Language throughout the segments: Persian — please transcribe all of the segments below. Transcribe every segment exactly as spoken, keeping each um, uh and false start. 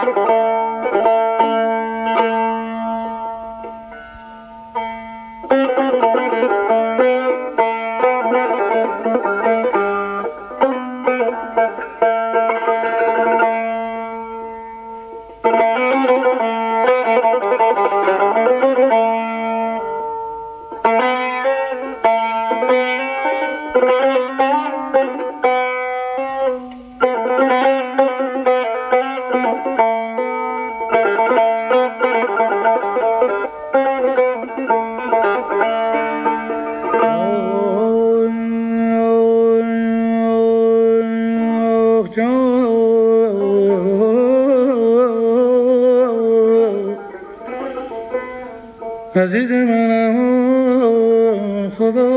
عزیز منم خدا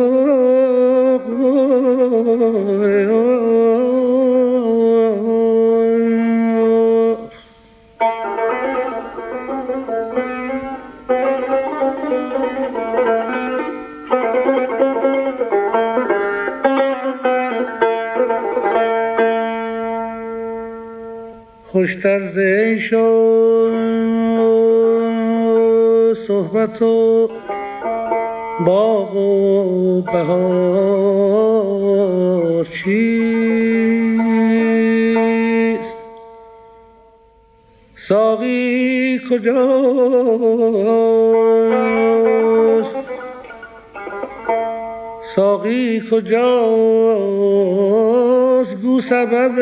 خوشتر ز عیش و صحبت و باغ و بهار چیست؟ ساقی کجاست؟ ساقی کجاست؟ گو سبب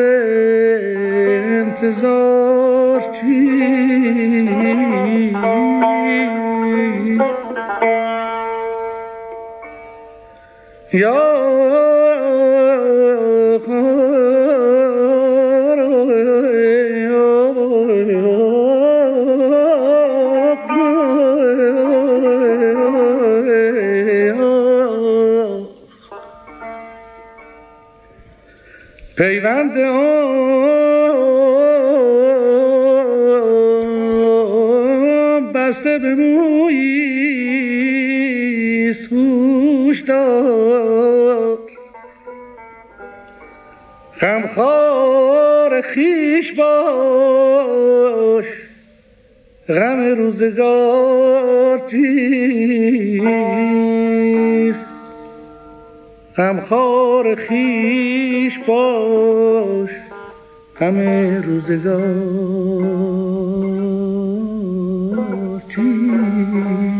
انتظار چیست؟ یا پیوند آن بسته به مویی سوش دار غمخوار خویش باش غم روزگار چیست؟ غمخوار خویش باش غم روزگار چیست؟